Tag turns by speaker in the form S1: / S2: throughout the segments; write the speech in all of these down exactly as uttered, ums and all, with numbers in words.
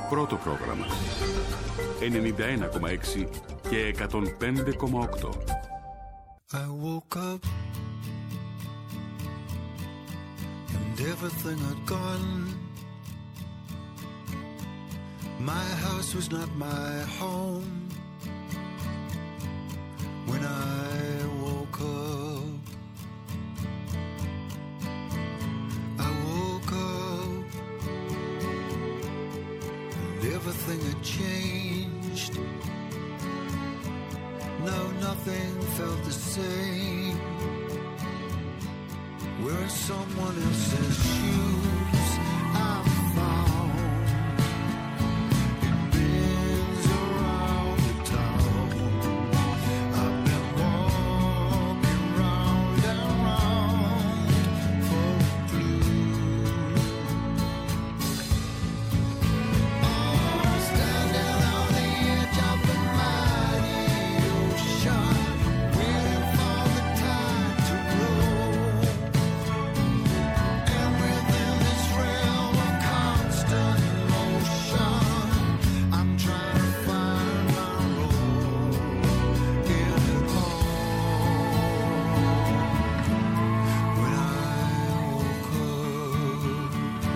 S1: πρώτο πρόγραμμα. ενενήντα ένα κόμμα έξι και εκατόν πέντε κόμμα οκτώ.
S2: I woke up and everything had gone. My house was not my home when I woke up. I woke up and everything had changed. No, nothing felt the same. We're someone else's shoes I found in bins around the town. I've been walking round and round for a clue. Oh, standing on the edge of the mighty ocean, waiting for the tide to roll. And within this realm of constant motion, I'm trying to find my role in it all. When I woke up,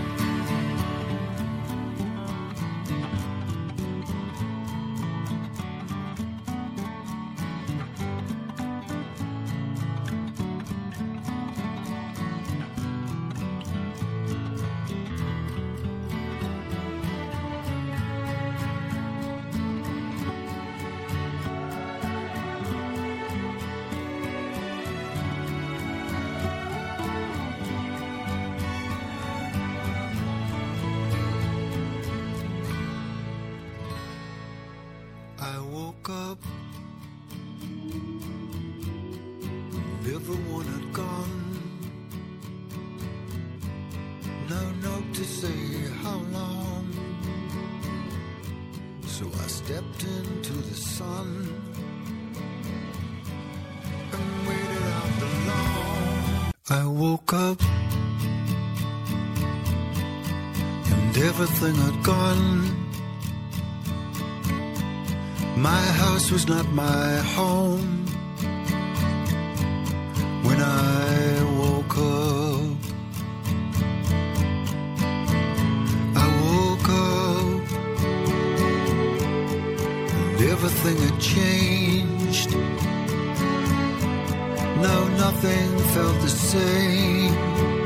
S2: I woke up and everyone had gone. No note to say how long. So I stepped into the sun and waited out the long. I woke up and everything had gone. My house was not my home when I woke up. I woke up and everything had changed. No, nothing felt the same.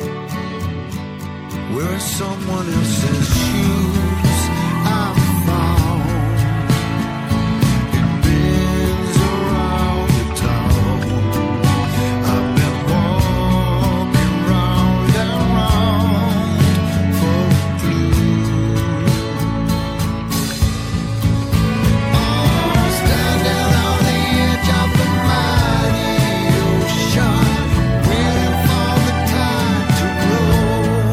S2: We're someone else's shoes I found in bins around the town. I've been walking round and round for a clue. Oh, standing on the edge of the mighty ocean, waiting for the tide to roll.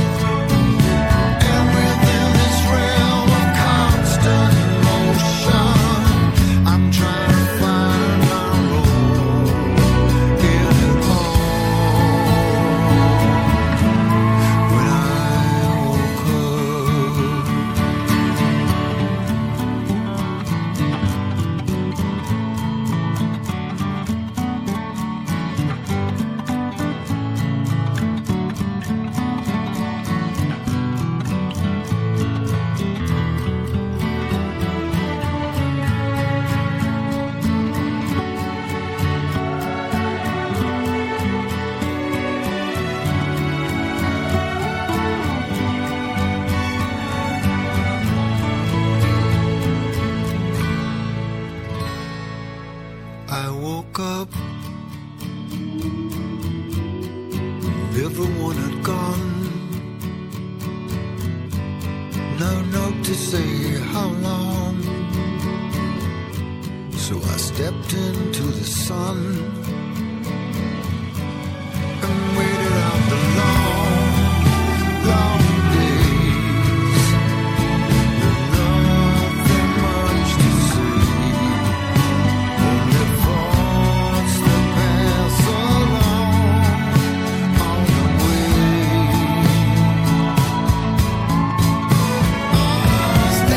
S2: And within this realm of constant motion, I'm trying to find my role in it all. When I woke up, I woke up and everyone had gone. No note to say how long. So I stepped into the sun and waited out the long, long days with nothing much to say. Only thoughts that pass along on the way. Oh,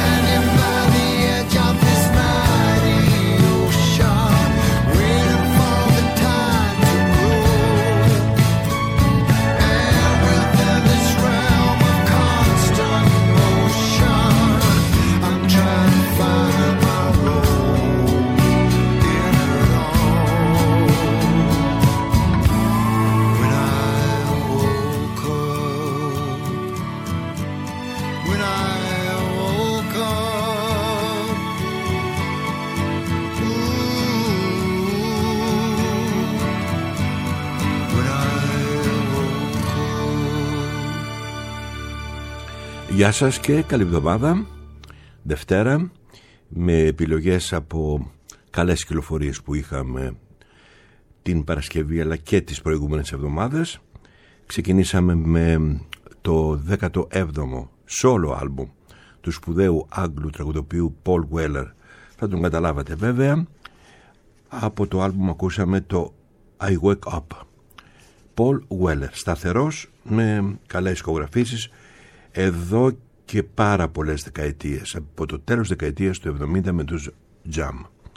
S3: Γεια σας και καλή εβδομάδα. Δευτέρα, με επιλογές από καλές κυκλοφορίες που είχαμε την Παρασκευή αλλά και τις προηγούμενες εβδομάδες. Ξεκινήσαμε με το δέκατο έβδομο solo album του σπουδαίου Άγγλου τραγουδοποιού Paul Weller. Θα τον καταλάβατε βέβαια. Από το album ακούσαμε το I Wake Up. Paul Weller, σταθερός με καλές ηχογραφήσεις εδώ και πάρα πολλές δεκαετίες, από το τέλος δεκαετίας του εβδομήντα με τους Jam.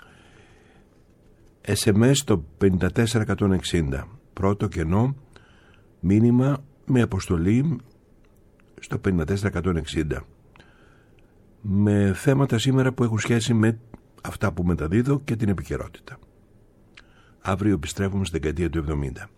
S3: ες εμ ες το πέντε τέσσερα εκατόν εξήντα, πρώτο κενό μήνυμα με αποστολή στο πέντε τέσσερα εκατόν εξήντα, με θέματα σήμερα που έχουν σχέση με αυτά που μεταδίδω και την επικαιρότητα. Αύριο επιστρέφουμε στη δεκαετία του εβδομήντα.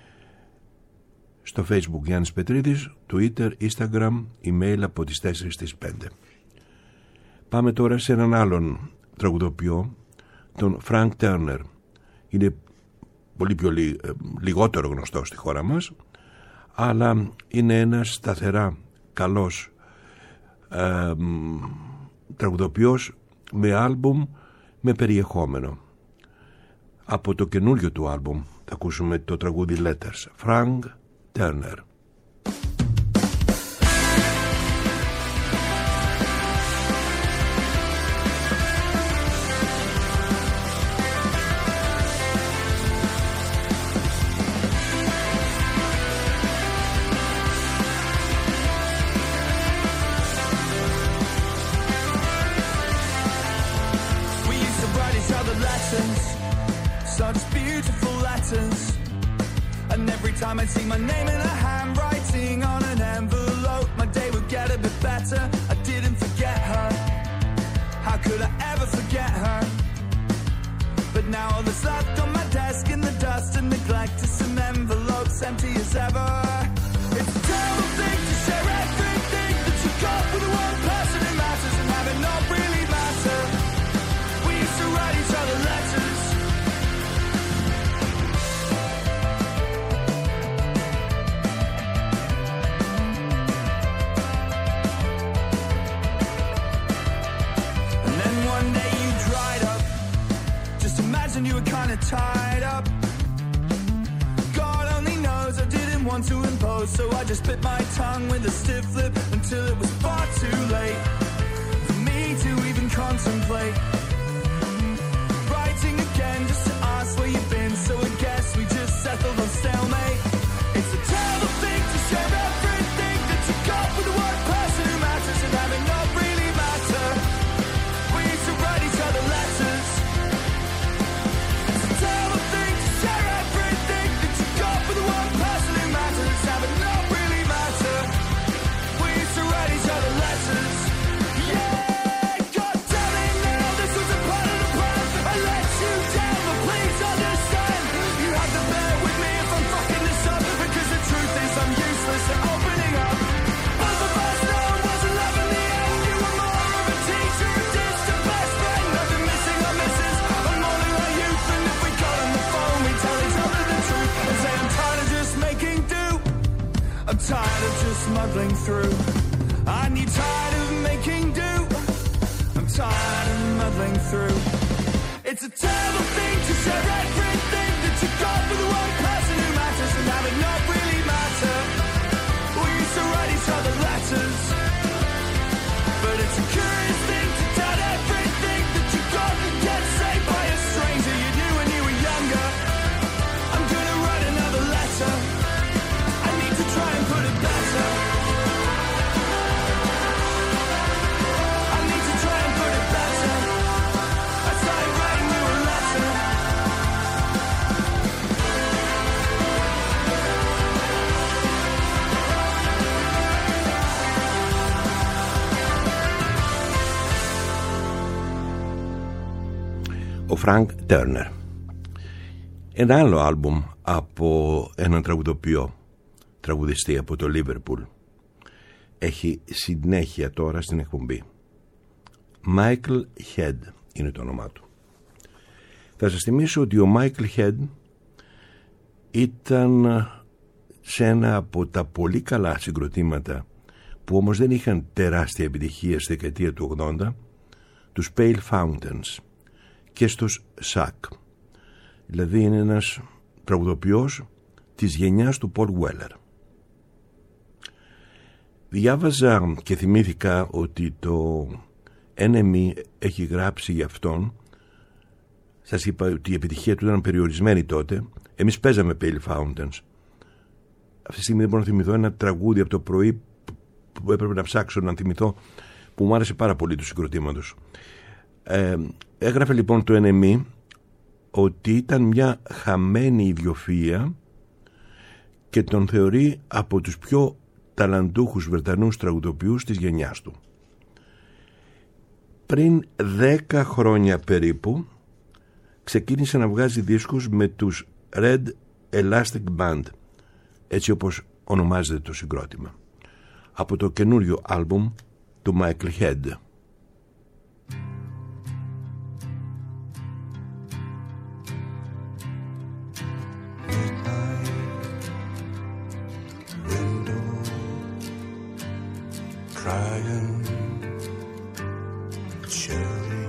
S3: Στο Facebook Γιάννης Πετρίδης, Twitter, Instagram, email από τις τέσσερις στις πέντε. Πάμε τώρα σε έναν άλλον τραγουδοποιό, τον Frank Turner. Είναι πολύ πιο λι, λιγότερο γνωστό στη χώρα μας, αλλά είναι ένας σταθερά καλός ε, τραγουδοποιός με άλμπουμ με περιεχόμενο. Από το καινούριο του άλμπουμ θα ακούσουμε το τραγούδι Letters. Frank Turner.
S4: Time I'd see my name in a handwriting on an envelope, my day would get a bit better. I didn't forget her. How could I ever forget her? But now all that's left on my desk in the dust and neglect is some envelopes empty as ever. It's a terrible thing to share everything that you got with the one person who matters and have it not really matter. We used to write each other letters. You were kind of tied up. God only knows I didn't want to impose, so I just bit my tongue with a stiff lip until it was far too late for me to even contemplate writing again just to ask where you've been. So I guess we just settled on stalemate. It's a terrible thing to share everything that you got with the one person who matters and have it not really matter. We used to write each other letters. Tired of just muddling through. Aren't you tired of making do? I'm tired of muddling through. It's a terrible thing to share everything that you got with the one person who matters and have it not really matter. We used to write each other letters, but it's a curious thing to doubt everything that you got and get saved by a stranger you knew when you were younger. I'm gonna write another letter. Try and put it better. I need to try and put it better. I started writing you a letter.
S3: Ο Frank Turner. Ένα άλλο άλμπουμ από έναν τραγουδοποιό, τραγουδιστή από το Λίβερπουλ, έχει συνέχεια τώρα στην εκπομπή. Michael Head είναι το όνομά του. Θα σας θυμίσω ότι ο Michael Head ήταν σε ένα από τα πολύ καλά συγκροτήματα που όμως δεν είχαν τεράστια επιτυχία στη δεκαετία του ογδόντα, τους Pale Fountains και στους Σακ. Δηλαδή είναι ένας τραγουδοποιός της γενιάς του Paul Weller. Διάβαζα και θυμήθηκα ότι το Εν Εμ Ι έχει γράψει για αυτόν. Σας είπα ότι η επιτυχία του ήταν περιορισμένη τότε. Εμείς παίζαμε Pale Fountains. Αυτή τη στιγμή δεν μπορώ να θυμηθώ ένα τραγούδι από το πρωί που έπρεπε να ψάξω να θυμηθώ, που μου άρεσε πάρα πολύ του συγκροτήματος. Ε, έγραφε λοιπόν το Εν Εμ Ι ότι ήταν μια χαμένη ιδιοφυΐα και τον θεωρεί από τους πιο ταλαντούχους Βρετανούς τραγουδοποιούς της γενιάς του. Πριν δέκα χρόνια περίπου ξεκίνησε να βγάζει δίσκους με τους Red Elastic Band, έτσι όπως ονομάζεται το συγκρότημα, από το καινούριο άλμπουμ του Michael Head.
S2: Crying, cherry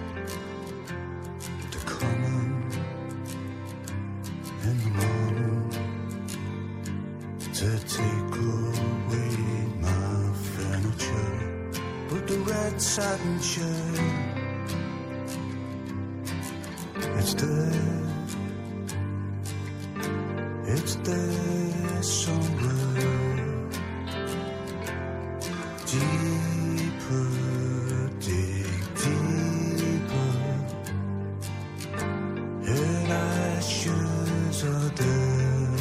S2: to coming in the morning to take away my furniture, but the red satin chair, it's there, it's there somewhere. Deeper, dig deeper. Her ashes are there.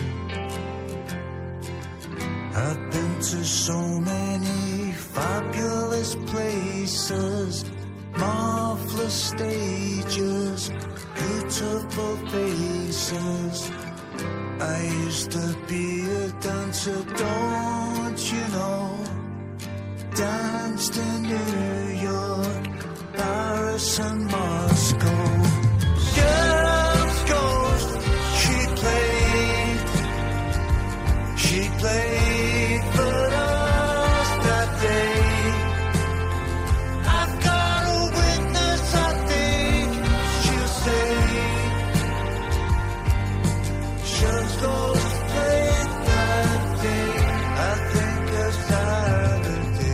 S2: I've been to so many fabulous places, marvelous stages, beautiful faces. I used to be a dancer, don't you know? Danced in New York, Paris and Moscow. Girls Ghost, she played, she played for us that day. I've got a witness, I think she'll say. Girls Ghost played that day, I think of Saturday.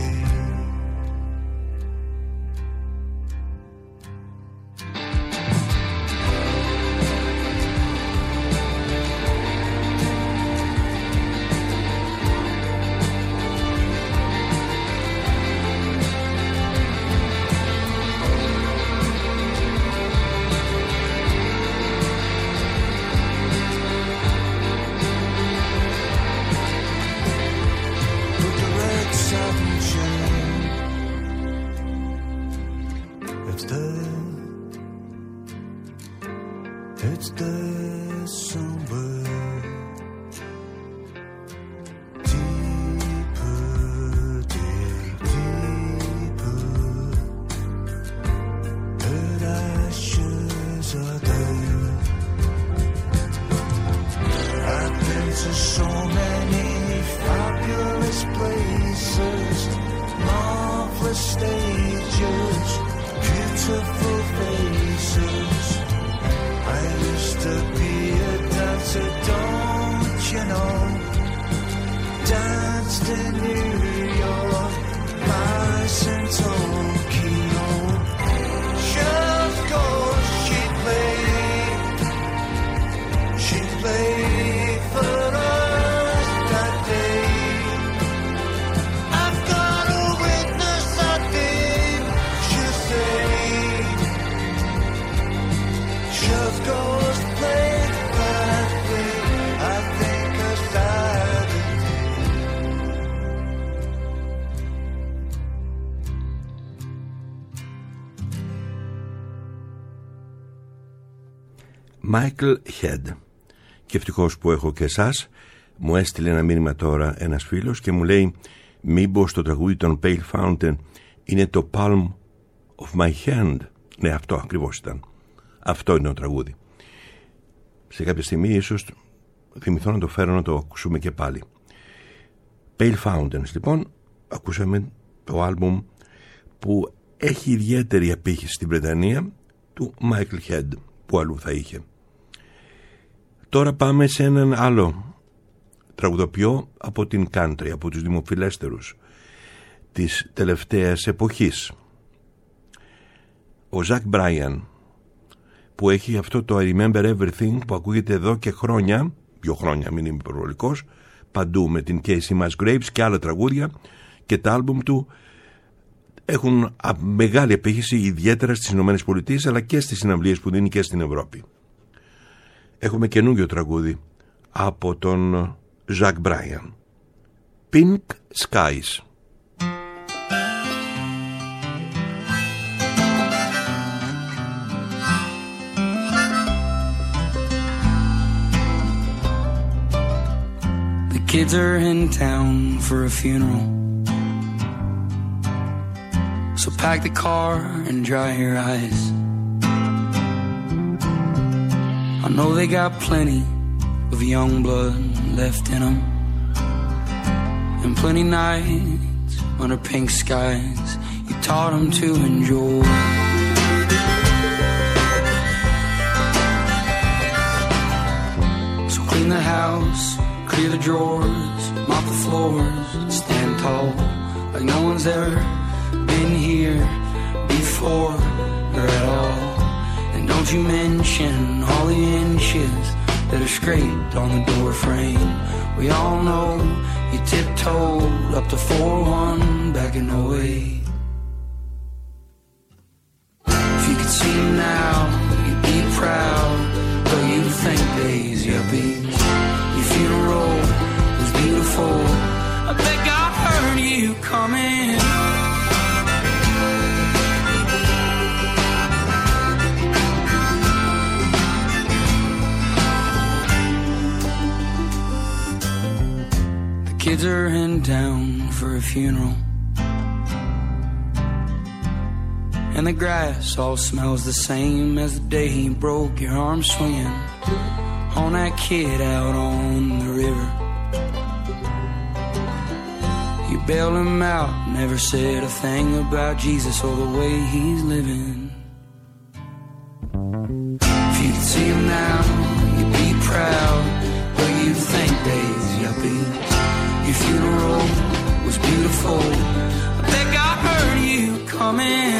S2: It's there, it's there somewhere. Deeper, dig deeper. Her ashes are there. I've been to so many fabulous places, marvelous stages, beautiful faces. I used to be a dancer, don't you know? Danced in New York, Paris and Tokyo. Just goes, she played, she played for us that day. I've got a witness, I think she'll say. Just goes played that way, I think of Saturday.
S3: Michael Head. Και ευτυχώς που έχω και εσάς. Μου έστειλε ένα μήνυμα τώρα ένας φίλος και μου λέει, μήπως το τραγούδι των Pale Fountain είναι το Palm of My Hand? Ναι, αυτό ακριβώς ήταν. Αυτό είναι το τραγούδι. Σε κάποια στιγμή ίσως θυμηθώ να το φέρω να το ακούσουμε και πάλι. Pale Fountains λοιπόν, ακούσαμε το άλμπουμ που έχει ιδιαίτερη απήχηση στην Βρετανία, του Michael Head, που αλλού θα είχε. Τώρα πάμε σε έναν άλλο τραγουδοποιό από την country, από τους δημοφιλέστερους της τελευταίας εποχής, ο Ζακ Μπράιαν, που έχει αυτό το I Remember Everything που ακούγεται εδώ και χρόνια, δύο χρόνια, μην είμαι υπερβολικός, παντού, με την Casey Musgraves και άλλα τραγούδια, και τα άλμπουμ του έχουν μεγάλη απήχηση, ιδιαίτερα στις Ηνωμένες Πολιτείες, αλλά και στις συναυλίες που δίνει και στην Ευρώπη. Έχουμε καινούργιο τραγούδι από τον Ζακ Μπράιαν, Pink Skies.
S5: The kids are in town for a funeral, so pack the car and dry your eyes. I know they got plenty of young blood left in them, and plenty nights under pink skies you taught them to enjoy. So clean the house, clear the drawers, mop the floors, stand tall like no one's ever been here before or at all. And don't you mention all the inches that are scraped on the door frame. We all know you tiptoed up to four one back in oh eight. If you could see him now, you'd be proud, but you'd think days yuppies. Your funeral was beautiful, I bet God heard you coming. Kids are in town for a funeral, and the grass all smells the same as the day he broke your arm swinging on that kid out on the river. You bailed him out, never said a thing about Jesus or the way he's living. If you could see him now, you'd be proud, but you'd think days yuppie. Your funeral was beautiful, I bet God heard you coming.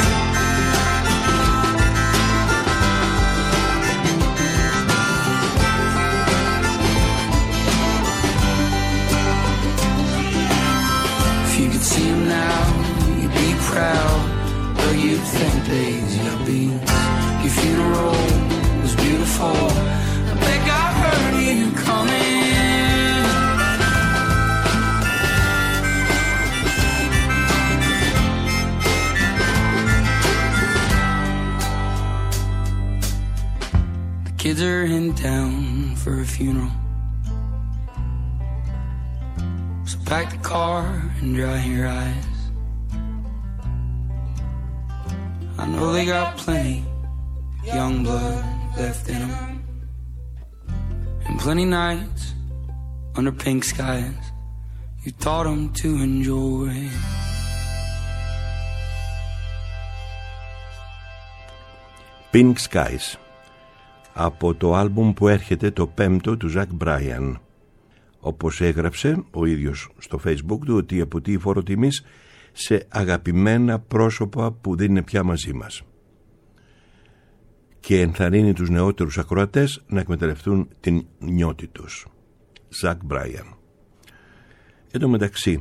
S5: If you could see him now, you'd be proud, but you'd think days yuppie. Your funeral was beautiful, I bet God heard you coming. Kids are in town for a funeral, so pack the car and dry your eyes. I know they got plenty young blood left in them, and plenty nights under pink skies you taught them to enjoy.
S3: Pink Skies, από το άλμπουμ που έρχεται, το πέμπτο του Ζακ Μπράιαν. Όπως έγραψε ο ίδιος στο Facebook του, ότι αποτείει φόρο τιμής σε αγαπημένα πρόσωπα που δεν είναι πια μαζί μας, και ενθαρρύνει τους νεότερους ακροατές να εκμεταλλευτούν την νιώτη τους. Ζακ Μπράιαν. Εν τω μεταξύ,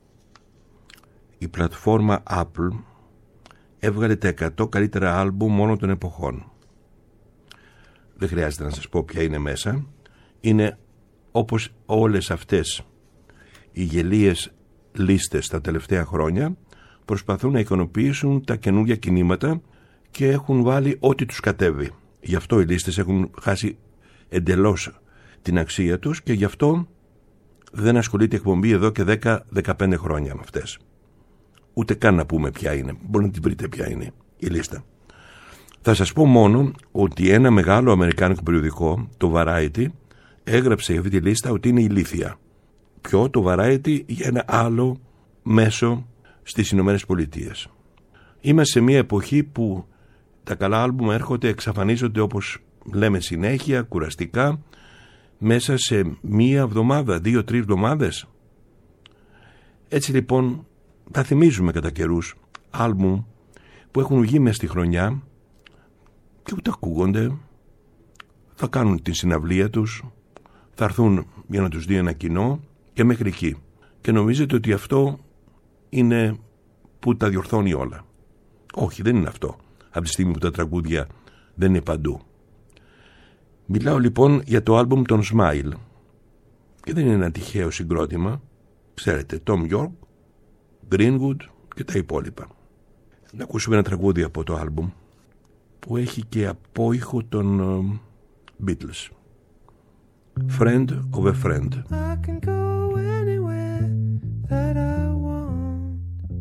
S3: η πλατφόρμα Apple έβγαλε τα εκατό καλύτερα άλμπουμ μόνο των εποχών. Δεν χρειάζεται να σας πω ποια είναι μέσα. Είναι όπως όλες αυτές οι γελίες λίστες τα τελευταία χρόνια, προσπαθούν να ικανοποιήσουν τα καινούργια κινήματα και έχουν βάλει ό,τι τους κατέβει. Γι' αυτό οι λίστες έχουν χάσει εντελώς την αξία τους και γι' αυτό δεν ασχολείται η εκπομπή εδώ και δέκα με δεκαπέντε χρόνια με αυτές. Ούτε καν να πούμε ποια είναι. Μπορεί να την βρείτε ποια είναι η λίστα. Θα σας πω μόνο ότι ένα μεγάλο αμερικάνικο περιοδικό, το Variety, έγραψε για αυτή τη λίστα ότι είναι ηλίθια. Ποιο? Το Variety, για ένα άλλο μέσο στις Ηνωμένες Πολιτείες. Είμαστε σε μια εποχή που τα καλά άλμπουμ έρχονται, εξαφανίζονται όπως λέμε συνέχεια, κουραστικά, μέσα σε μία εβδομάδα, δύο-τρεις εβδομάδες. Έτσι λοιπόν θα θυμίζουμε κατά καιρούς άλμπουμ που έχουν βγει μες στη χρονιά και ούτε ακούγονται, θα κάνουν την συναυλία τους, θα έρθουν για να τους δει ένα κοινό και μέχρι εκεί. Και νομίζετε ότι αυτό είναι που τα διορθώνει όλα. Όχι, δεν είναι αυτό, από τη στιγμή που τα τραγούδια δεν είναι παντού. Μιλάω λοιπόν για το άλμπουμ των Smile και δεν είναι ένα τυχαίο συγκρότημα. Ξέρετε, Tom York, Greenwood και τα υπόλοιπα. Να ακούσουμε ένα τραγούδι από το άλμπουμ που έχει και απόϊχο των uh, Beatles. Friend of a Friend.
S2: I can go anywhere that I want.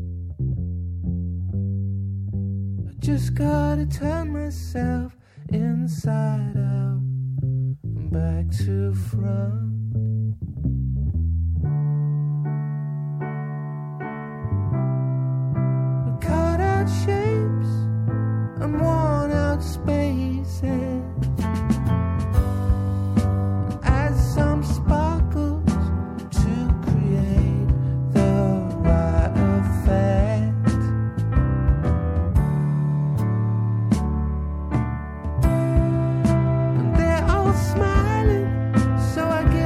S2: I just gotta turn myself inside out and back to front. We cut out shapes and worn out spaces. Some sparkles to create the right effect. And they're all smiling, so I guess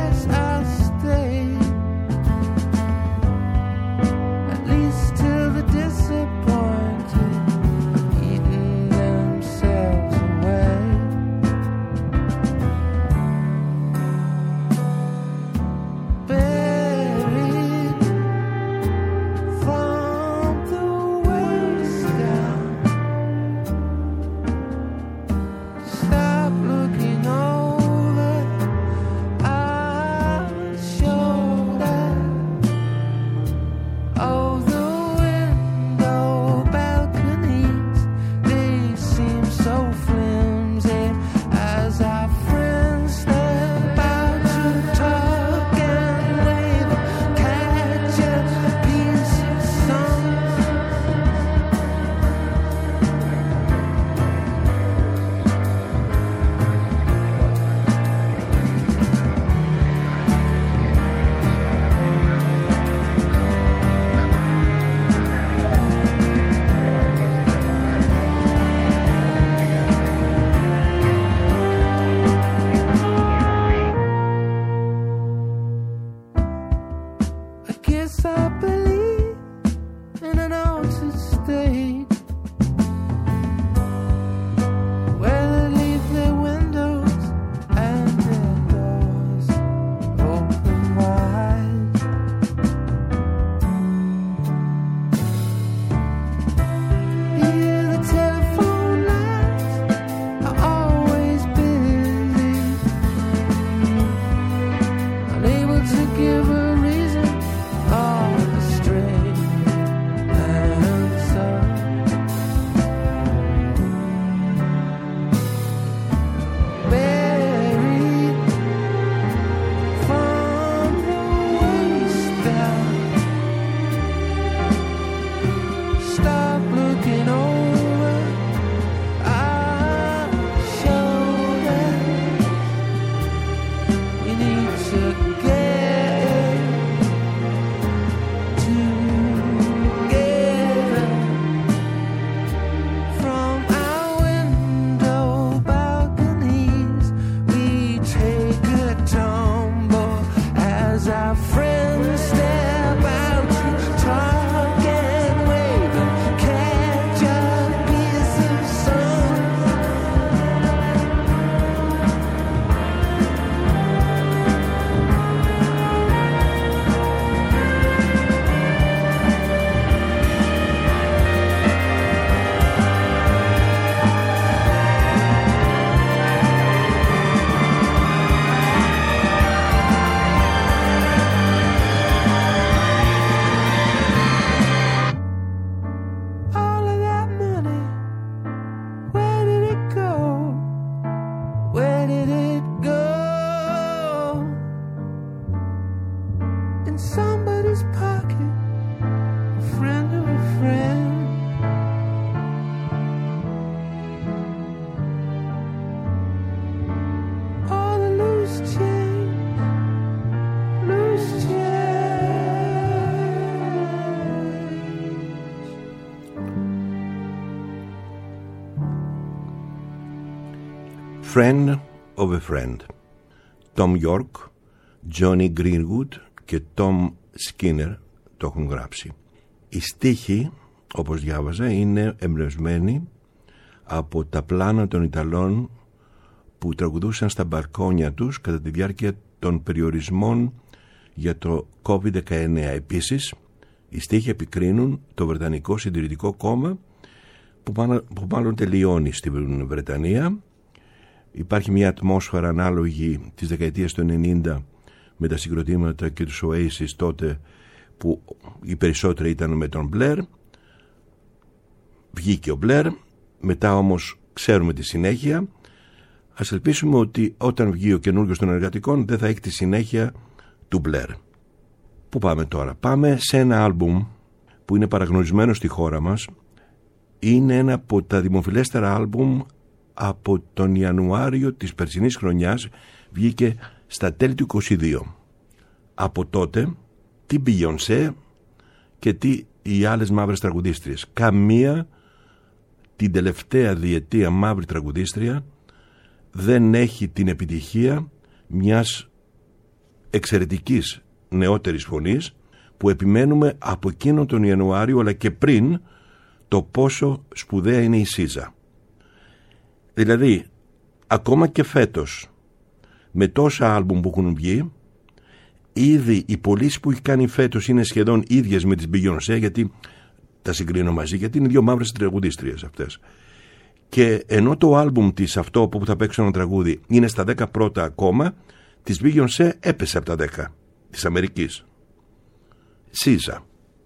S3: Friend of a Friend. Tom York, Johnny Greenwood και Tom Skinner το έχουν γράψει. Οι στίχοι, όπως διάβαζα, είναι εμπνευσμένοι από τα πλάνα των Ιταλών που τραγουδούσαν στα μπαλκόνια τους κατά τη διάρκεια των περιορισμών για το κόβιντ δεκαεννέα. Επίσης, οι στίχοι επικρίνουν το Βρετανικό Συντηρητικό Κόμμα που μάλλον, που μάλλον τελειώνει στην Βρετανία. Υπάρχει μια ατμόσφαιρα ανάλογη της δεκαετίας του ενενήντα με τα συγκροτήματα και τους Oasis τότε που οι περισσότεροι ήταν με τον Μπλερ. Βγήκε ο Μπλερ, μετά όμως ξέρουμε τη συνέχεια. Ας ελπίσουμε ότι όταν βγει ο καινούργιος των εργατικών δεν θα έχει τη συνέχεια του Μπλερ. Πού πάμε τώρα? Πάμε σε ένα άλμπουμ που είναι παραγνωρισμένο στη χώρα μας. Είναι ένα από τα δημοφιλέστερα άλμπουμ από τον Ιανουάριο της περσινής χρονιάς. Βγήκε στα τέλη του είκοσι δύο. Από τότε τι Beyoncé και τι οι άλλες μαύρες τραγουδίστριες. Καμία την τελευταία διετία μαύρη τραγουδίστρια δεν έχει την επιτυχία μιας εξαιρετικής νεότερης φωνής που επιμένουμε από εκείνον τον Ιανουάριο αλλά και πριν το πόσο σπουδαία είναι η Σίζα. Δηλαδή ακόμα και φέτος με τόσα άλμπουμ που έχουν βγει, ήδη οι πωλήσεις που έχει κάνει φέτος είναι σχεδόν ίδιες με τις Beyoncé, γιατί τα συγκρίνω μαζί, γιατί είναι δύο μαύρες τραγουδίστριες αυτές. Και ενώ το άλμπουμ της, αυτό που θα παίξω ένα τραγούδι, είναι στα δέκα πρώτα ακόμα, της Beyoncé έπεσε από τα δέκα της Αμερικής. Σίζα.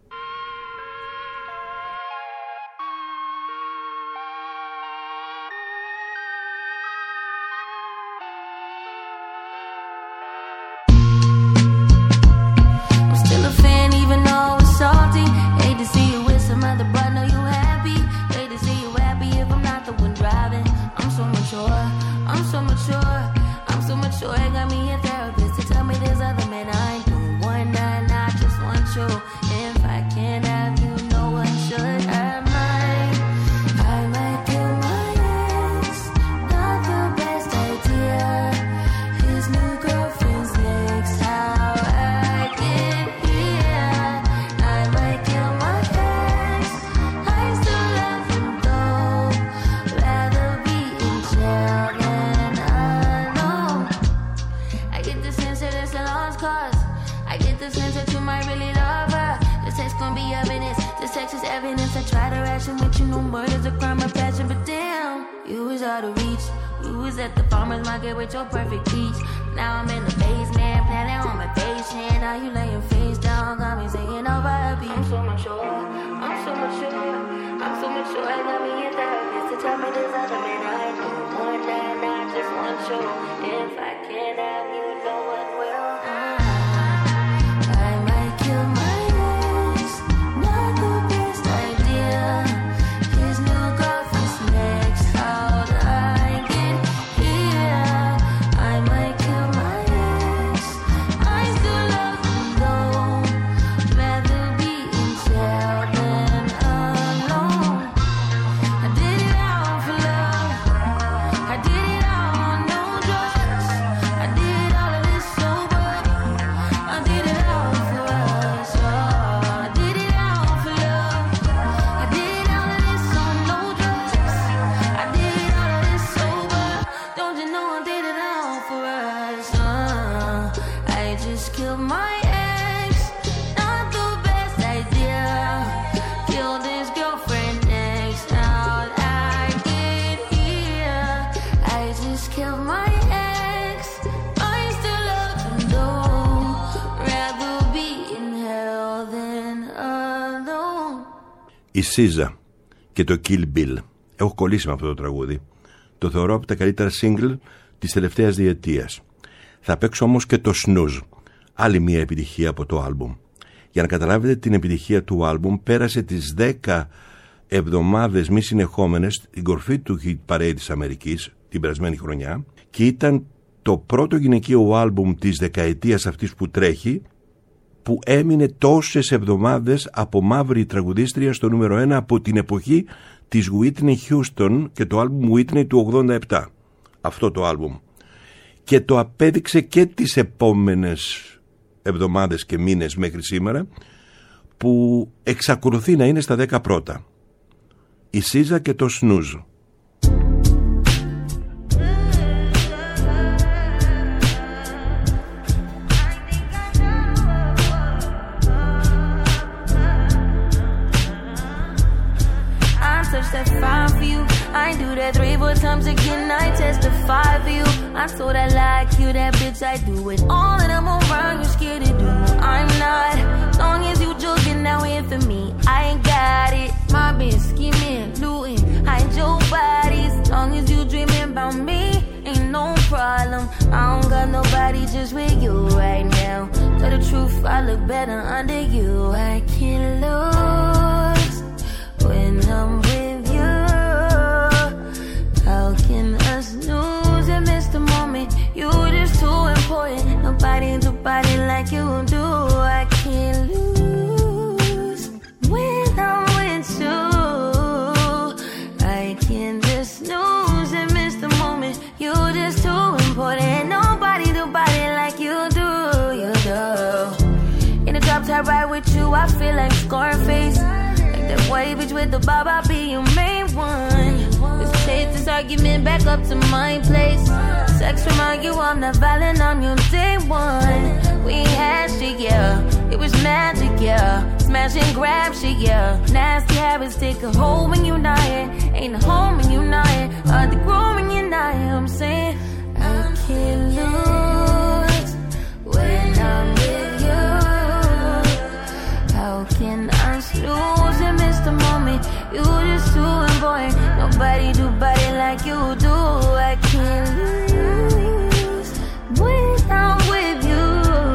S3: Η Σίζα και το Kill Bill. Έχω κολλήσει με αυτό το τραγούδι. Το θεωρώ από τα καλύτερα single της τελευταίας διετίας. Θα παίξω όμως και το Snooze, άλλη μια επιτυχία από το άλμπουμ. Για να καταλάβετε την επιτυχία του άλμπουμ, πέρασε τις δέκα εβδομάδες μη συνεχόμενες στην κορφή του hit parade της Αμερικής την περασμένη χρονιά και ήταν το πρώτο γυναικείο άλμπουμ της δεκαετίας αυτής που τρέχει που έμεινε τόσες εβδομάδες από μαύρη τραγουδίστρια στο νούμερο ένα από την εποχή της Whitney Houston και το άλμπουμ Whitney του ογδόντα επτά. αυτό το άλμπουμ. Και το απέδειξε και τις επόμενες εβδομάδες και μήνες μέχρι σήμερα, που εξακολουθεί να είναι στα δέκα πρώτα. Η Σίζα και το Snooze.
S6: That fine for you, I do that three, four times again. I testify for you. I told I like you, that bitch. I do it all that I'm around. You're scared to do. I'm not. Long as you joking now in for me, I ain't got it. My bitch scheming, looting, hide your bodies. Long as you dreaming about me, ain't no problem. I don't got nobody just with you right now. Tell the truth, I look better under you. I can't lose when I'm with. How can us lose and miss the moment? You're just too important. Nobody do body like you do. I can't lose when I'm with you. I can't just lose and miss the moment. You're just too important. Nobody do body like you do. You do. In the drop top ride with you, I feel like Scarface. Like that white bitch with the bob, I'll be your main one. Take this argument back up to my place. Sex remind you I'm not violent, I'm your day one. We had shit, yeah, it was magic, yeah. Smash and grab shit, yeah. Nasty habits take a hold when you're not here. Ain't a home when you're not here. Hard to grow when you're not here. I'm saying I can't lose when I'm with you. How can I lose and miss the moment? You just too important. Nobody do body like you do. I can't lose when I'm with you.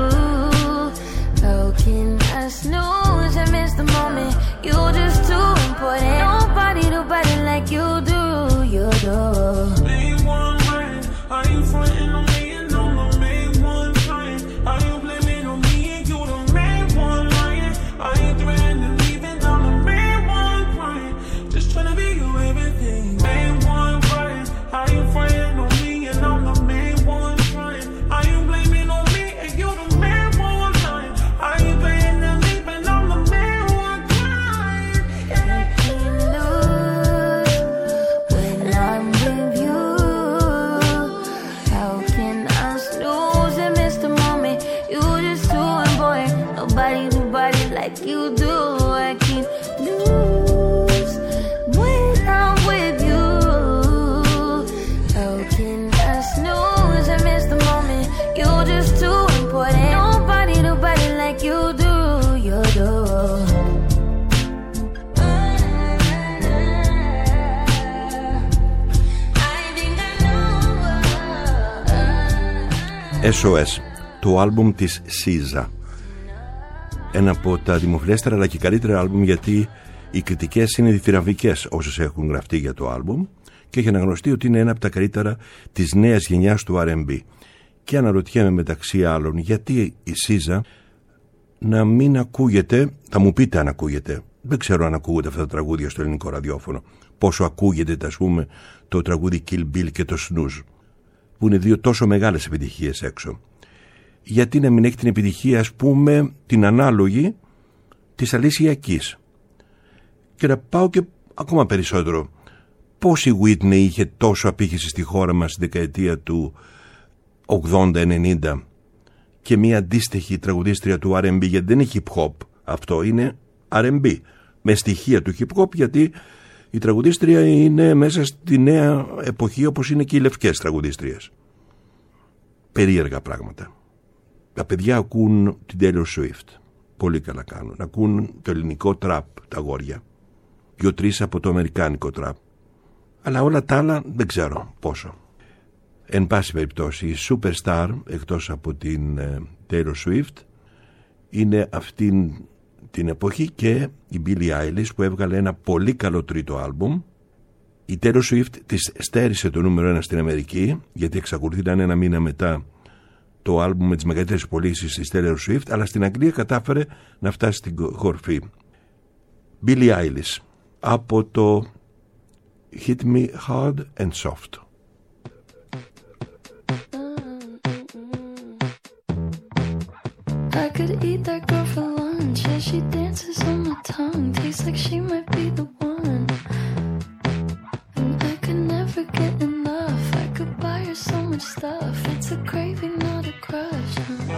S6: How can I snooze and miss the moment? You're just too important. Nobody do body like you do. You do.
S7: Main one right. Are you frontin' on me and I'm the main one trying? Are you blaming on me and you the main one lying? Are you threatening leaving? I'm the main one crying. Just tryna be you everything. Main one right. Are you frontin' on me and I'm the main one trying? Are you blaming on me and you the main one lying? Are you threatening leaving? I'm the main one crying.
S6: I can't lose when I'm with you. How can I snooze and miss the moment? You're just too important. Nobody do body like you do. I can't lose when I'm with you. How can I snooze and miss the moment? You're just too important. Nobody do body like you do. You do.
S3: ες ο ες, το άλμπουμ της Σίζα. Ένα από τα δημοφιλέστερα αλλά και καλύτερα άλμπουμ, γιατί οι κριτικές είναι διθυραμβικές όσες έχουν γραφτεί για το άλμπουμ, και έχει αναγνωστεί ότι είναι ένα από τα καλύτερα της νέας γενιάς του αρ εν μπι. Και αναρωτιέμαι μεταξύ άλλων γιατί η Σίζα να μην ακούγεται, θα μου πείτε αν ακούγεται, δεν ξέρω αν ακούγονται αυτά τα τραγούδια στο ελληνικό ραδιόφωνο, πόσο ακούγεται ας πούμε το τραγούδι Kill Bill και το Snooze, που είναι δύο τόσο μεγάλες επιτυχίες έξω. Γιατί να μην έχει την επιτυχία, ας πούμε, την ανάλογη της Αλίσια Keys? Και να πάω και ακόμα περισσότερο. Πώς η Whitney είχε τόσο απήχηση στη χώρα μας στη δεκαετία του ογδόντα ενενήντα και μια αντίστοιχη τραγουδίστρια του αρ εν μπι, γιατί δεν είναι hip hop, αυτό είναι αρ εν μπι με στοιχεία του hip hop, γιατί η τραγουδίστρια είναι μέσα στη νέα εποχή, όπως είναι και οι λευκές τραγουδίστριες. Περίεργα πράγματα. Τα παιδιά ακούν την Taylor Swift, πολύ καλά κάνουν. Ακούν το ελληνικό τραπ, τα αγόρια, δύο-τρεις από το αμερικάνικο τραπ, αλλά όλα τα άλλα δεν ξέρω πόσο. Εν πάση περιπτώσει, η superstar εκτός από την Taylor Swift είναι αυτήν την εποχή και η Billie Eilish, που έβγαλε ένα πολύ καλό τρίτο άλμπουμ. Η Taylor Swift της στέρισε το νούμερο ένα στην Αμερική, γιατί εξακολουθεί να είναι ένα μήνα μετά το άλμπουμ με τις μεγαλύτερες πωλήσεις της Taylor Swift, αλλά στην Αγγλία κατάφερε να φτάσει στην κορφή. Billie Eilish από το Hit Me Hard and Soft.
S8: could eat that girl for lunch. Yeah, she dances on my tongue. Tastes like she might be the one. And I could never get enough. I could buy her so much stuff. It's a craving, not a crush.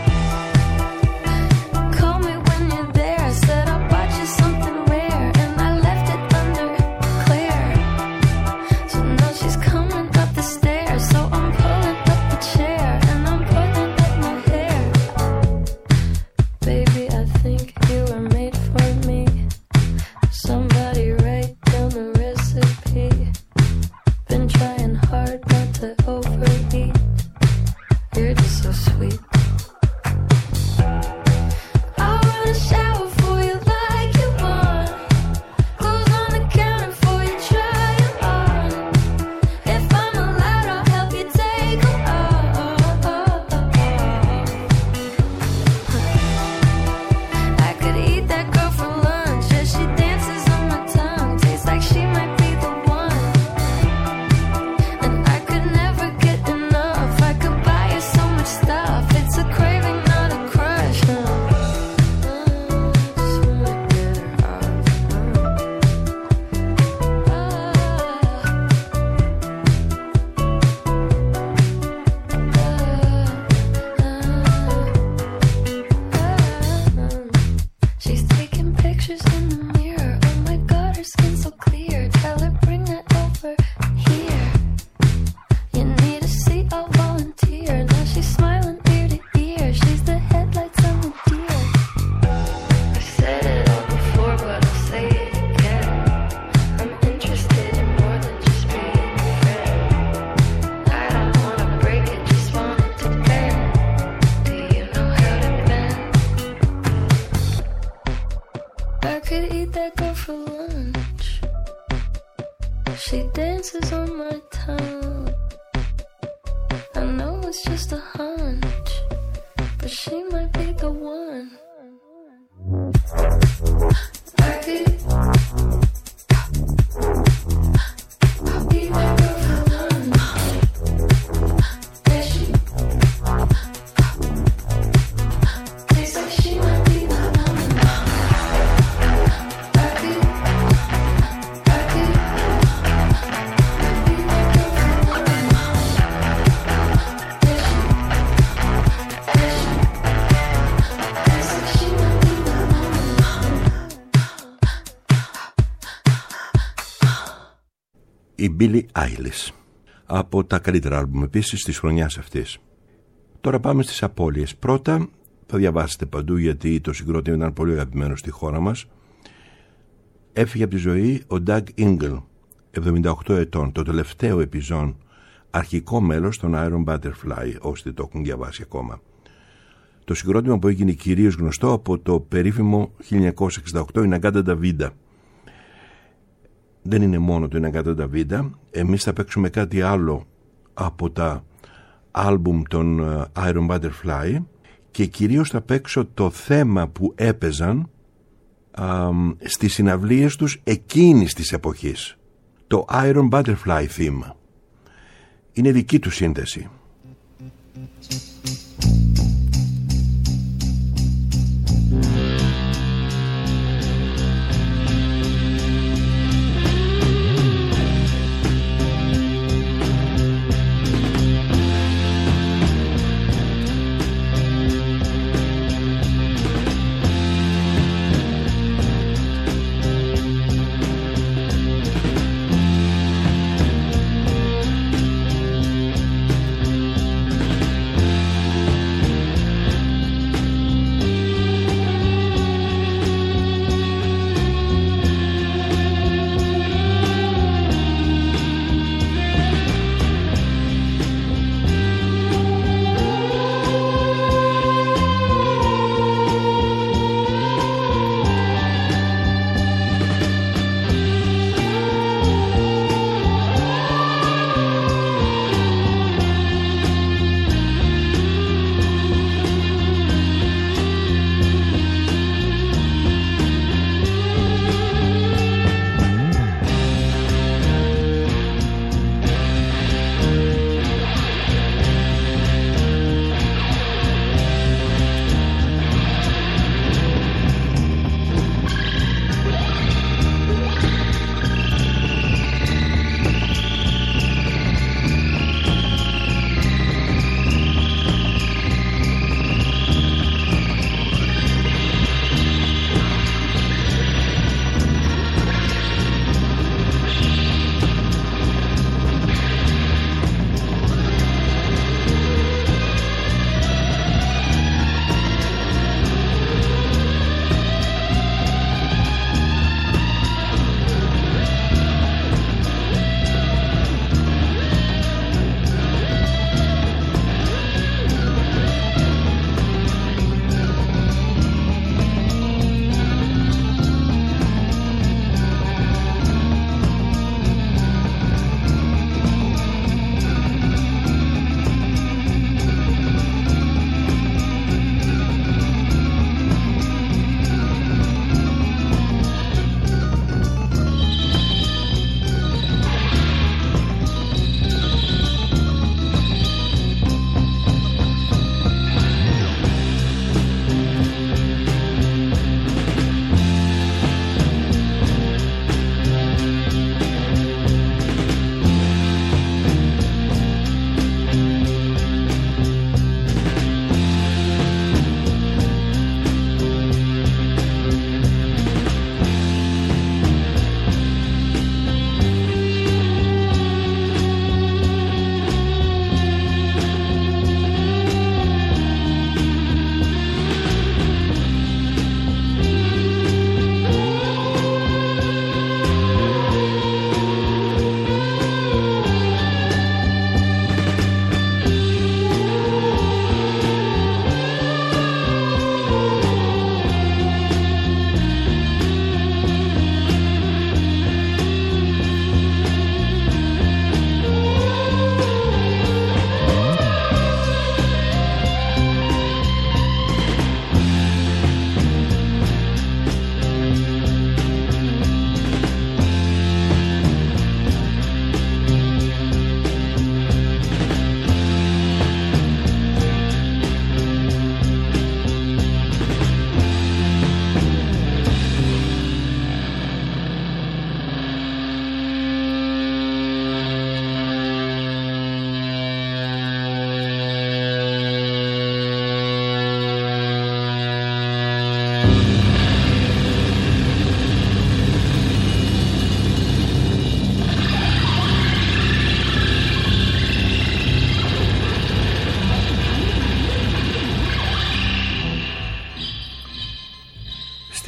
S8: Call me when you're there. I said I bought you something rare, and I left it under clear. So now she's coming up the stairs. So I'm pulling up the chair, and I'm pulling up my hair. Baby, I think you were made for me. Somebody write down the recipe. Been trying hard not to overeat. You're just so sweet. I wanna shower for you like you want. Clothes on the counter for you, try 'em on. If I'm allowed, I'll help you take 'em off. I could eat that girl for lunch. Yeah, she dances on my tongue. Tastes like she might be the one. And I could never get enough. I could buy you so much stuff. It's a craving, not a crush. Huh? Just wanna get her off. She's taking pictures in the mirror. Oh my god, her skin's so clear. Tell her bring that over here. You need a seat, I'll volunteer. Now she's smiling ear to ear. She's the headlights on the deer. I said it all before, but I'll say it again. I'm interested in more than just being a friend. I don't wanna break it, just want it to bend. Do you know how to bend? I could eat that girl for lunch. She dances on my tongue. I know it's just a hunch, but she might be the one. I could eat that girl for lunch. Yeah, she tastes like she might be the one. I could, I could, eat that girl for lunch. Yeah, she, yeah, she tastes like she might be the one.
S3: Η Billie Eilish, από τα καλύτερα άλμπουμ επίσης της χρονιάς αυτής. Τώρα πάμε στις απώλειες. Πρώτα θα διαβάσετε παντού, γιατί το συγκρότημα ήταν πολύ αγαπημένο στη χώρα μας. Έφυγε από τη ζωή ο Doug Ingle, εβδομήντα οκτώ ετών, το τελευταίο επιζών αρχικό μέλος των Iron Butterfly, όσοι δεν το έχουν διαβάσει ακόμα. Το συγκρότημα που έγινε κυρίως γνωστό από το περίφημο χίλια εννιακόσια εξήντα οκτώ In-A-Gadda-Da-Vida. Δεν είναι μόνο το In-A-Gadda-Da-Vida, εμείς θα παίξουμε κάτι άλλο από τα άλμπουμ των Iron Butterfly και κυρίως θα παίξω το θέμα που έπαιζαν α, στις συναυλίες τους εκείνης της εποχής, το Iron Butterfly Theme. Είναι δική του σύνθεση.
S8: I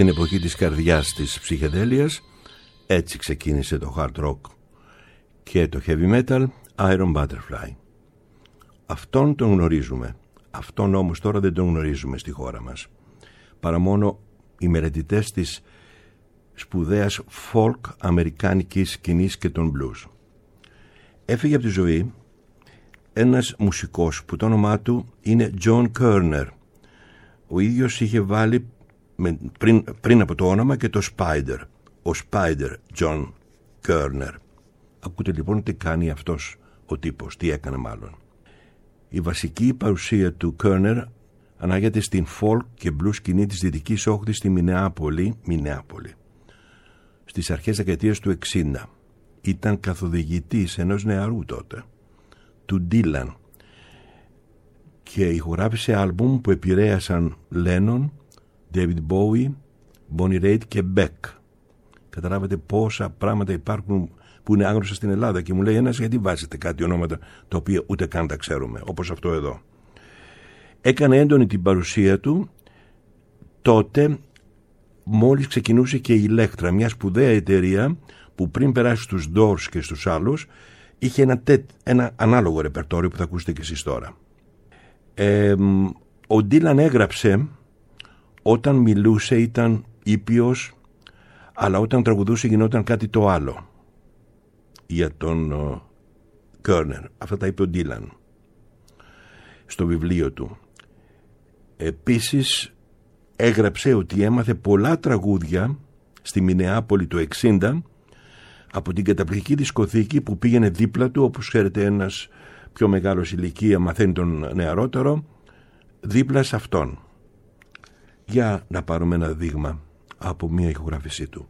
S3: στην εποχή της καρδιάς της ψυχεδέλειας. Έτσι ξεκίνησε το hard rock και το heavy metal, Iron Butterfly. Αυτόν τον γνωρίζουμε. Αυτόν όμως τώρα δεν τον γνωρίζουμε στη χώρα μας, παρά μόνο οι μελετητές της σπουδαίας folk αμερικάνικης σκηνής και των blues. Έφυγε από τη ζωή ένας μουσικός που το όνομά του είναι John Körner. Ο ίδιος είχε βάλει με, πριν, πριν από το όνομα και το Spider. Ο Spider John Körner. Ακούτε λοιπόν τι κάνει αυτός ο τύπος, τι έκανε μάλλον. Η βασική παρουσία του Körner ανάγεται στην folk και blues σκηνή της Δυτικής Όχθης στη Μινεάπολη, Μινεάπολη. Στις αρχές δεκαετίας του εξήντα ήταν καθοδηγητής ενός νεαρού τότε, του Dylan, και ηχογράφησε άλμπουμ που επηρέασαν Lennon, David Bowie, Bonnie Raitt και Beck. Καταλάβετε πόσα πράγματα υπάρχουν που είναι άγνωστα στην Ελλάδα, και μου λέει ένας, γιατί βάζετε κάτι ονόματα τα οποία ούτε καν τα ξέρουμε, όπως αυτό εδώ. Έκανε έντονη την παρουσία του τότε μόλις ξεκινούσε και η Electra, μια σπουδαία εταιρεία που πριν περάσει στους Doors και στους άλλους είχε ένα, τε, ένα ανάλογο ρεπερτόριο που θα ακούσετε και εσείς τώρα. Ε, ο Dylan έγραψε, όταν μιλούσε ήταν ήπιος, αλλά όταν τραγουδούσε γινόταν κάτι το άλλο για τον uh, Körner. Αυτά τα είπε ο Dylan στο βιβλίο του. Επίσης έγραψε ότι έμαθε πολλά τραγούδια στη Μινεάπολη το εξήντα από την καταπληκτική δισκοθήκη που πήγαινε δίπλα του, όπως ξέρετε ένας πιο μεγάλος ηλικία μαθαίνει τον νεαρότερο, δίπλα σε αυτόν. Για να πάρουμε ένα δείγμα από μια ηχογράφησή του.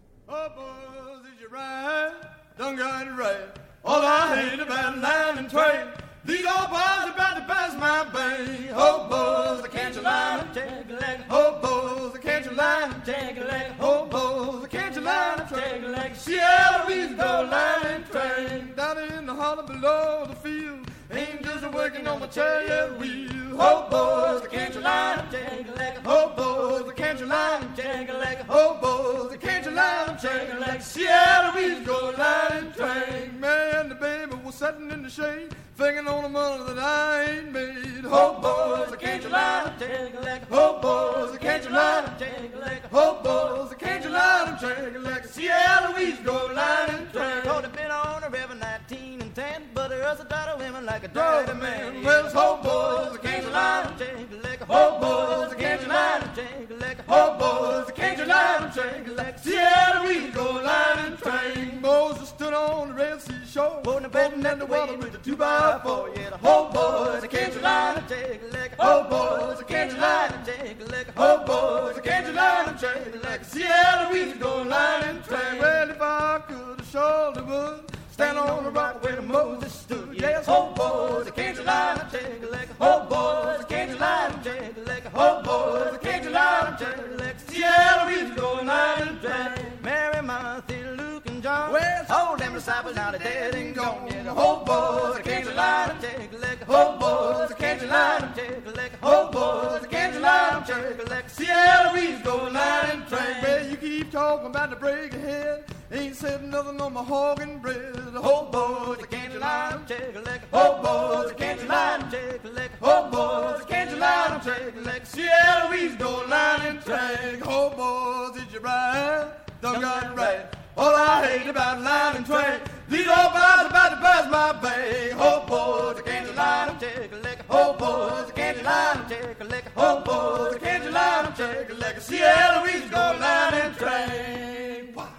S2: Done got it right. All I hate about nine and twelve. These old boys about to pass my bay. Oh, boys, I can't you line and take a leg. Oh, boys, I can't you line and take a leg. Oh, boys, I can't you line and take a leg. Seattle, we go line and train. Down in the hollow below the field. Angels are working on the chariot wheel. Oh, boys, I can't you line and take a leg. Oh, boys, I can't you line and take a leg. Oh, boys, I can't you line and take a leg. Seattle, we go line and train. Man, the baby was sitting in the shade, thinking on the money that I ain't made. Oh, boys, I can't you line and take a leg. Oh, boys, I can't you line and take a leg. Oh, boys, I can't you line and take a leg. Seattle, we go line and train. Oh, they've been on her every nineteen and ten, but there's a lot of women like a dirty man. Well, it's oh, boys, I can't you line and take a leg. Oh, boys, I can't you line and take a leg. Oh, boys, I can't you line and take a leg. Seattle, we go line and train. Moses stood on the Red Sea shore, putting a boat in the water with the two by four. Yeah, the whole boys, I can't you line and take a leg. Oh, boys, I can't you line and take a leg. Oh, boys, I can't you line and take a leg. Seattle, we go line and train. Well, if I could have showed the wood, stand on the rock where Moses stood. Yes, oh, boys, I can't you line and take a leg. Oh, boys, I can't you line and take a leg. Oh, boys, I can't you line and take a leg. Seattle, we go line and train. Mary, Martha, Luke, and John. Well, hold them disciples now they're dead and gone. Yeah, the whole boys, I can't you line and take a leg. Oh, boys, I can't you line and take a leg. Oh, boys, I can't you line and take a leg. Seattle, we go line and train. Well, you keep talking about the break ahead. Ain't said nothing on my hog and bread. The whole boys, I can't you line and take a leg. Oh, boys, I can't you line and take a leg. Oh, boys, I can't you line and take a leg. Seattle, we go line and train. Oh, boys, did you ride? Done got it right. All I hate about line and train. These old boys about to bust my bag. Oh, boys, I can't you line and take a leg. Oh, boys, I can't you line and take a leg. Oh, boys, I can't you line and take a leg. Seattle, we go line and train. Wow.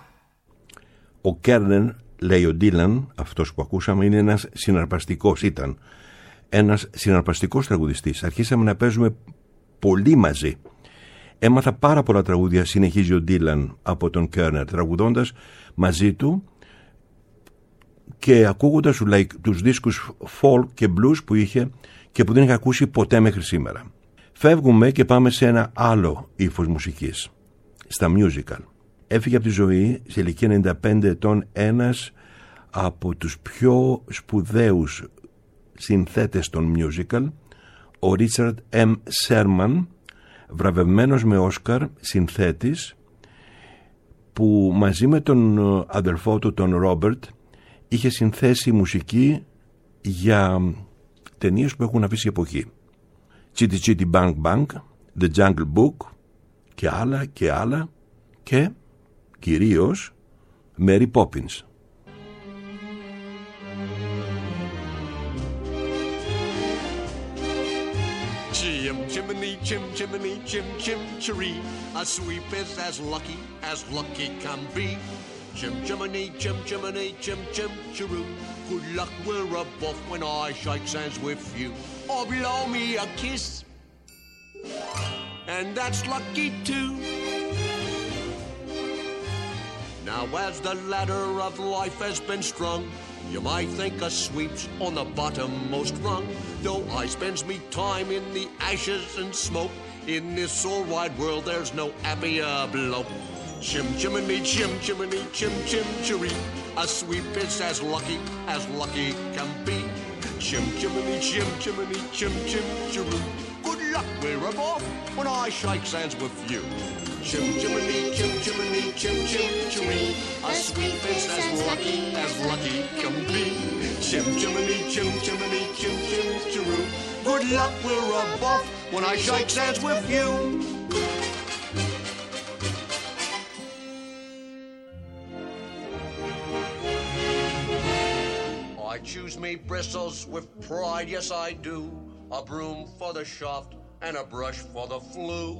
S3: Ο Κέρνερ, λέει ο Ντίλαν, αυτός που ακούσαμε, είναι ένας συναρπαστικός, ήταν ένας συναρπαστικός τραγουδιστής. Αρχίσαμε να παίζουμε πολύ μαζί. Έμαθα πάρα πολλά τραγούδια, συνεχίζει ο Ντίλαν, από τον Κέρνερ, τραγουδώντας μαζί του και ακούγοντας like, τους δίσκους folk και blues που είχε και που δεν είχα ακούσει ποτέ μέχρι σήμερα. Φεύγουμε και πάμε σε ένα άλλο ύφος μουσικής, στα musical. Έφυγε από τη ζωή σε ηλικία ενενήντα πέντε ετών ένας από τους πιο σπουδαίους συνθέτες των musical, ο Ρίτσαρντ Εμ Σέρμαν, βραβευμένος με Όσκαρ συνθέτης, που μαζί με τον αδελφό του τον Ρόμπερτ είχε συνθέσει μουσική για ταινίες που έχουν αφήσει εποχή. Chitty Chitty Bang Bang, The Jungle Book και άλλα και άλλα, και κυρίως Mary Poppins.
S9: Chim chimney, chim chimney, chim chim chiree. A sweep is as lucky as lucky can be. Chim chimney, chim chimney, chim chim chiroo. Good luck we're above when I shake hands with you. Or blow me a kiss, and that's lucky too. Now as the ladder of life has been strung, you might think a sweep's on the bottommost rung. Though I spends me time in the ashes and smoke, in this all wide world there's no happier bloke. Chim chimney, chim chimney, chim chim chiree. A sweep is as lucky as lucky can be. Chim chimney, chim chimney, chim chim chiroo. Good luck we're above when I shake hands with you. Chim chimney, chim chimney, chim chim chiree. A sweep is as lucky as lucky can be. Chim chimney, chim chimney, chim chim chiroo. Good luck we're above when I shake hands with you. I choose me bristles with pride, yes I do. A broom for the shaft and a brush for the flue.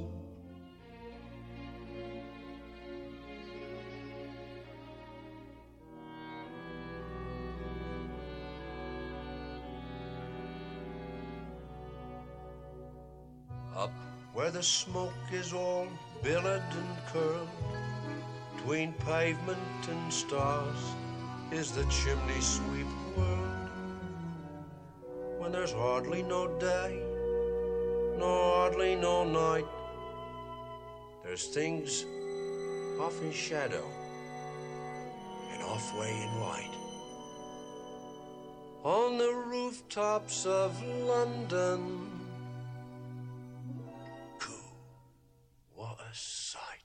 S9: Up where the smoke is all billowed and curled, between pavement and stars is the chimney sweep world. When there's hardly no day, no hardly no night, there's things off in shadow and off way in light. On the rooftops of London, coo, what a sight.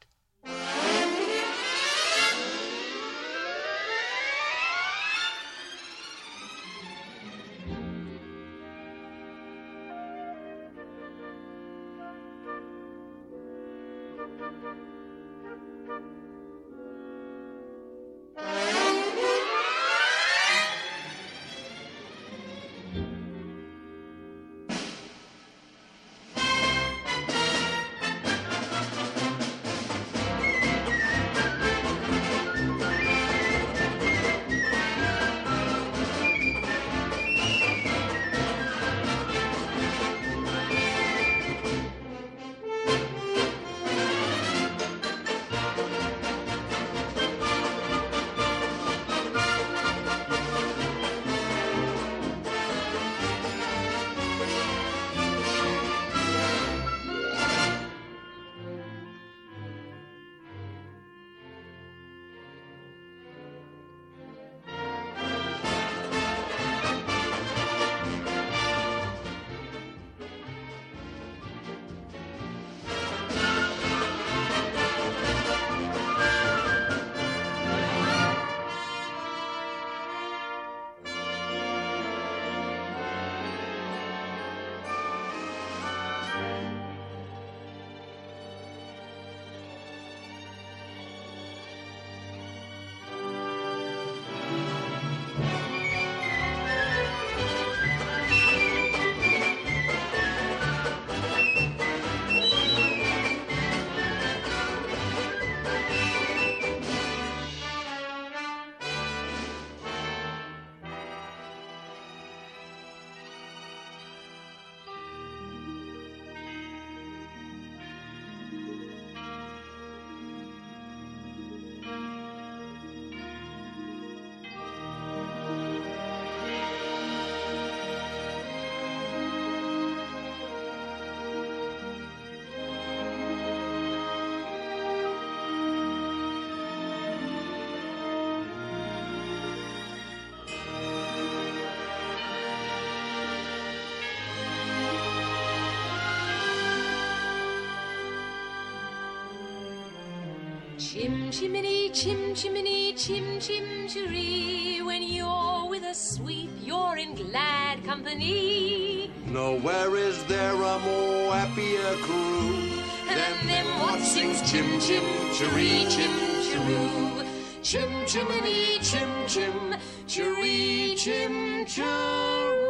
S10: Chim chimney, chim chimney, chim chim chiree. When you're with a sweep, you're in glad company.
S9: Nowhere is there a more happier crew than them what sings chim chim chiree chim chiroo. Chim chimney, chim chim chiree chim chiroo.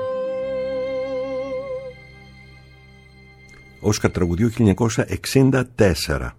S3: Όσκαρ τραγουδίου χίλια εννιακόσια εξήντα τέσσερα.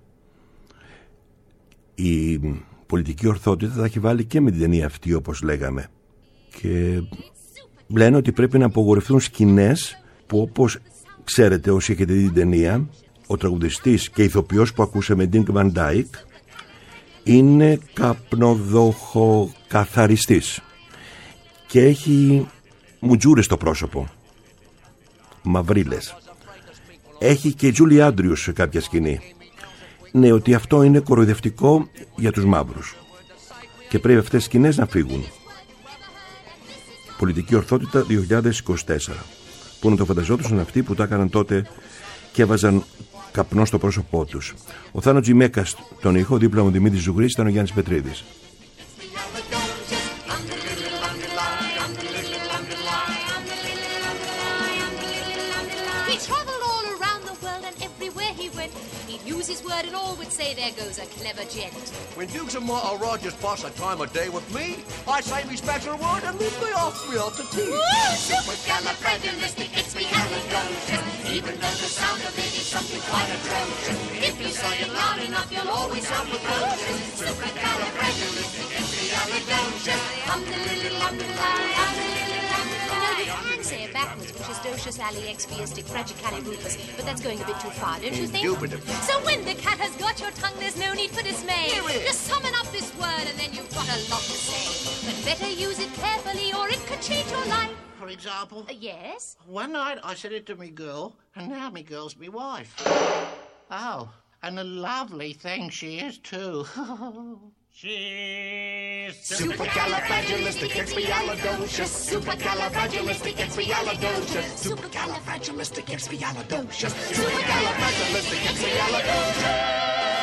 S3: Η πολιτική ορθότητα θα έχει βάλει και με την ταινία αυτή, όπως λέγαμε. Και λένε ότι πρέπει να απογορευτούν σκηνές που, όπως ξέρετε όσοι έχετε δει την ταινία, ο τραγουδιστής και ηθοποιός που ακούσαμε, Dick Van Dyke, είναι καπνοδοχοκαθαριστής και έχει μουτζούρες στο πρόσωπο, μαυρίλες. Έχει και Τζούλι Άντριους σε κάποια σκηνή. Ναι, ότι αυτό είναι κοροϊδευτικό για τους μαύρους και πρέπει αυτές οι σκηνές να φύγουν. Πολιτική ορθότητα δύο χιλιάδες είκοσι τέσσερα. Που να το φανταζόντουσαν αυτοί που τα έκαναν τότε και έβαζαν καπνό στο πρόσωπό τους. Ο Θάνο Τζιμέκας τον ήχο, δίπλα μου Δημήτρης Ζουγρής, ήταν ο Γιάννης Πετρίδης.
S10: Use his word and all would say there goes a clever gent.
S9: When Dukes and Martha Rogers pass a time of day with me, I say me special word and leave me off me up to tea.
S11: Supercalifragilisticexpialidocious. Even though the sound of it is something quite atrocious, if you say it loud enough, you'll always sound precocious. Supercalifragilisticexpialidocious. Um the little um the lie, um the little um the lie.
S10: You can say it backwards, which is docious alliexpiastic fragicalibupus, but that's going a bit too far, don't you think?
S9: Indubitably.
S10: So when the cat has got your tongue, there's no need for dismay. Just summon up this word and then you've got a lot to say. But better use it carefully or it could change your life.
S11: For example?
S10: Uh, yes?
S11: One night I said it to me girl, and now me girl's me wife. Oh, and a lovely thing she is too. She's
S9: supercalifragilisticexpialidocious. Supercalifragilisticexpialidocious. Supercalifragilisticexpialidocious. Supercalifragilisticexpialidocious.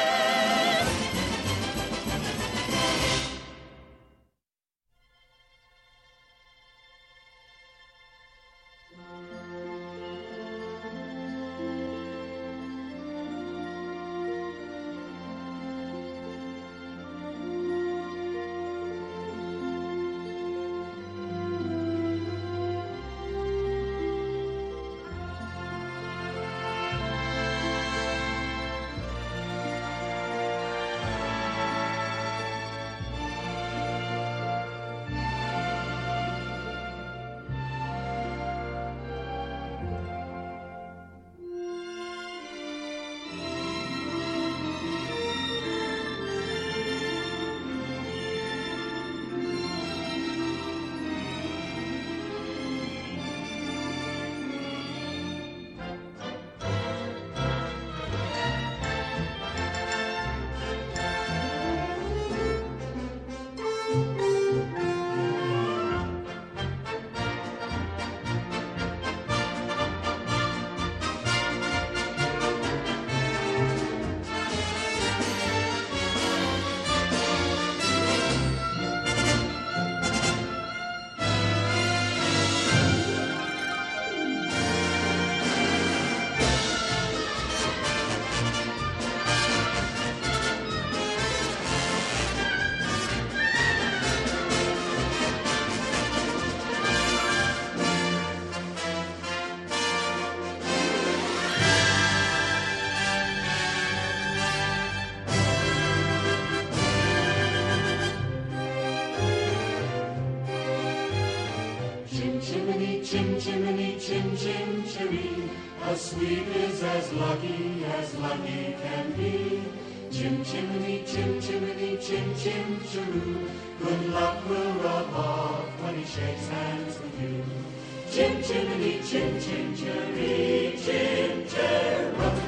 S12: Chim chimney, chim chim chiree, a sweep is as lucky as lucky can be. Chim chimney, chim chimney, chim chim chiroo, good luck will rub off when he shakes hands with you. Chim chimney, chim chim chiree, chim chiroo.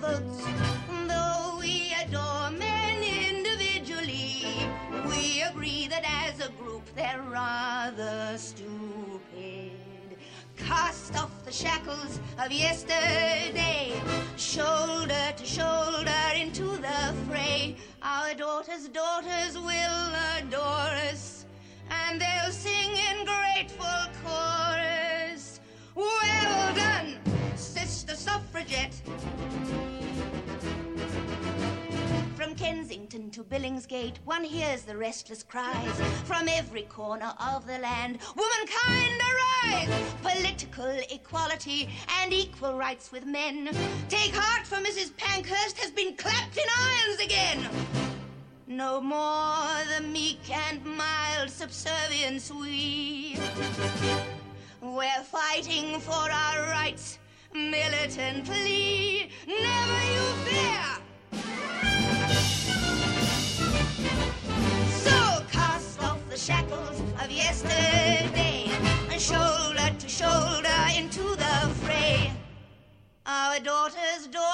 S13: votes. Though we adore men individually, we agree that as a group they're rather stupid. Cast off the shackles of yesterday, shoulder to shoulder into the fray. Our daughters' daughters will adore us, and they'll sing in grateful chorus. Well done, Sister Suffragette. From Kensington to Billingsgate, one hears the restless cries. From every corner of the land, womankind arise! Political equality and equal rights with men. Take heart, for Missus Pankhurst has been clapped in irons again. No more the meek and mild subservience we. We're fighting for our rights militantly. Never you fear! So cast off the shackles of yesterday, and shoulder to shoulder into the fray. Our daughters' daughters